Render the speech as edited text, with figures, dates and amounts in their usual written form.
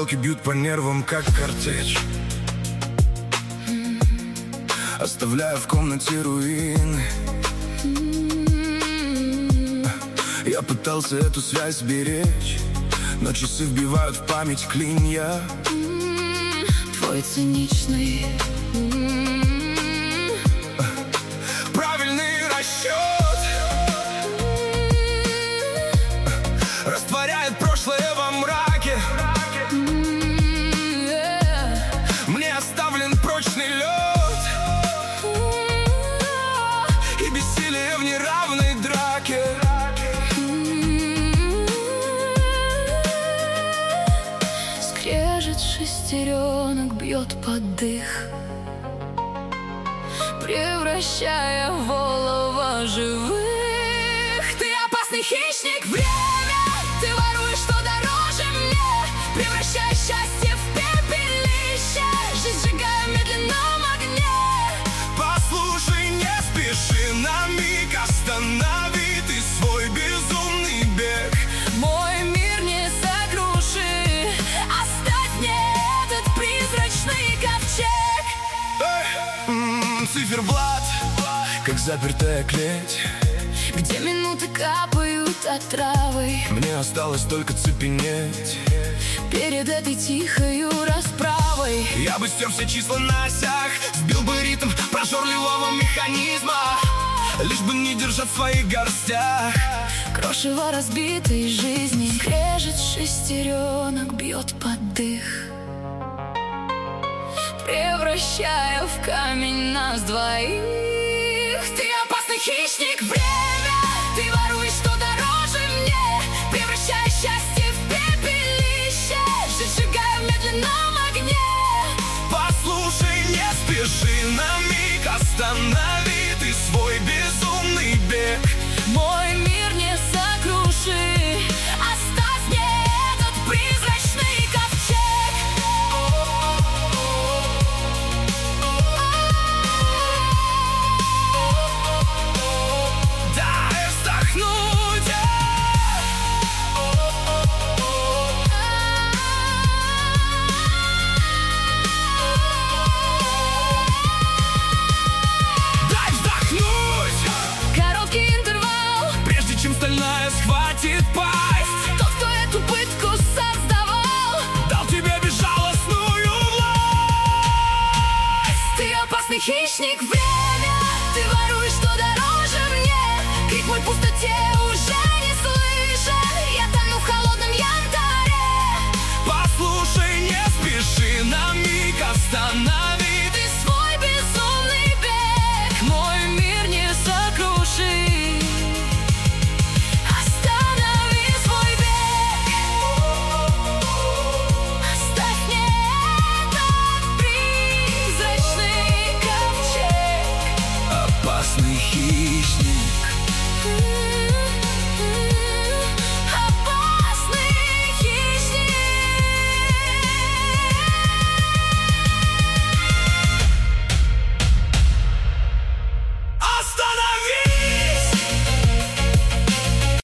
Стрелки бьют по нервам, как картечь, оставляя в комнате руины. Я пытался эту связь сберечь, но часы вбивают в память клинья. Твой циничный правильный расчет растворяет прошлое во мраке. Мне оставлен прочный лед и бессилие в неравной драке. скрежет шестеренок бьет под дых, превращая в олово живых. Ты опасный хищник, время. Ты воруешь, что дороже мне, превращая счастье в пепелище, жизнь сжигая в медленном огне. Послушай, не спеши, на миг останови ты свой безумный бег. Мой мир не сокруши, оставь мне этот призрачный ковчег. Циферблат, как запертая клеть, Где минуты капают отравой, мне осталось только цепенеть перед этой тихою расправой. Я бы стер все числа на осях, сбил бы ритм прожорливого механизма, лишь бы не держать в своих горстях Крошево разбитой жизни, скрежет шестеренок бьет под дых, превращая в камень нас двоих. Ты опасный хищник, время. Ты воруешь, что дороже мне, превращая счастье в пепелище, жизнь сжигая в медленном огне. Послушай, не спеши, на миг останови ты свой безумный бег. Мой мир не сокруши, оставь мне этот призрачный ковчег. Дай вздохнуть. Дай вздохнуть. Короткий интервал, Прежде чем стальная схватит пасть, тот, кто эту пытку создавал, дал тебе безжалостную власть. ты опасный хищник, время. Ты воруешь, что дороже мне, крик мой в пустоте уже